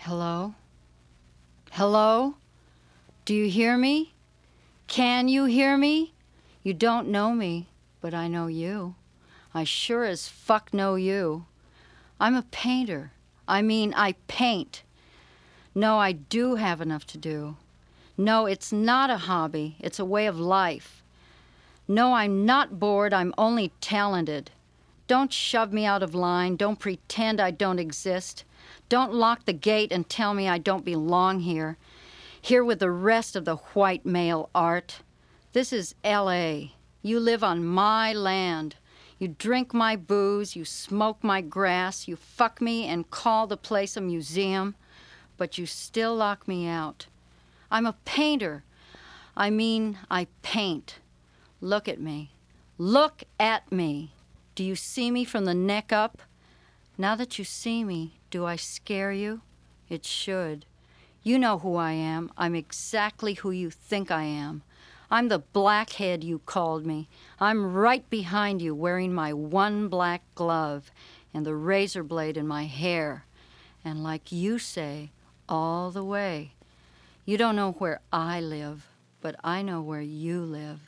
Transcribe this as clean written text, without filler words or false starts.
Hello? Hello? Do you hear me? Can you hear me? You don't know me, but I know you. I sure as fuck know you. I'm a painter. I paint. No, I do have enough to do. No, it's not a hobby. It's a way of life. No, I'm not bored. I'm only talented. Don't shove me out of line. Don't pretend I don't exist. Don't lock the gate and tell me I don't belong here. Here with the rest of the white male art. This is L.A. You live on my land. You drink my booze, you smoke my grass, you fuck me and call the place a museum, but you still lock me out. I'm a painter. I paint. Look at me. Look at me. Do you see me from the neck up? Now that you see me, do I scare you? It should. You know who I am. I'm exactly who you think I am. I'm the blackhead you called me. I'm right behind you wearing my one black glove and the razor blade in my hair. And like you say, all the way. You don't know where I live, but I know where you live.